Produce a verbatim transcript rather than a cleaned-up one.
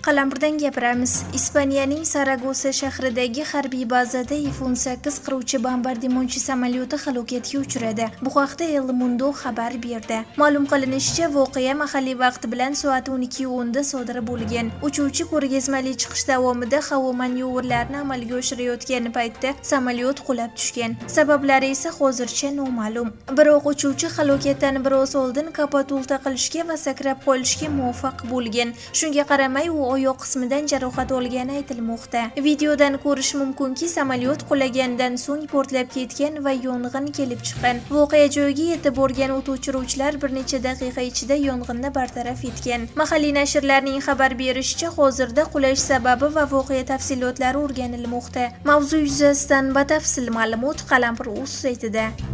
Qalampirdan gapiramiz. Ispaniyaning Saragosa shahridagi harbiy bazada F o'n sakkiz qiruvchi bombardimonchi samolyoti halokatga uchradi. Bu haqda El Mundo xabar berdi. Ma'lum qilinishicha, voqea mahalliy vaqt bilan soat o'n ikki o'nda sodir bo'lgan. Uchuvchi ko'rgazmali chiqish davomida havo manyovrlarini amalga oshirayotgan paytda samolyot qulab tushgan. Sabablari esa hozircha noma'lum. Biroq uchuvchi halokatdan biroz oldin kapotulta qilishga va sakrab qolishga muvaffaq bo'lgan. Shunga qaramay u oyoq qismidan jarohat olgani aytilmoqda. Videodan ko'rish mumkinki, samolyot qulagandan so'ng portlab ketgan va yong'in kelib chiqqan. Voqea joyiga yetib borgan o't o'chiruvchilar bir necha daqiqa ichida yong'inni bartaraf etgan. Mahalliy nashrlarning xabar berishicha, hozirda qulash sababi va voqea tafsilotlari o'rganilmoqda. Mavzu yuzasidan batafsil ma'lumot Qalampir.uz saytida.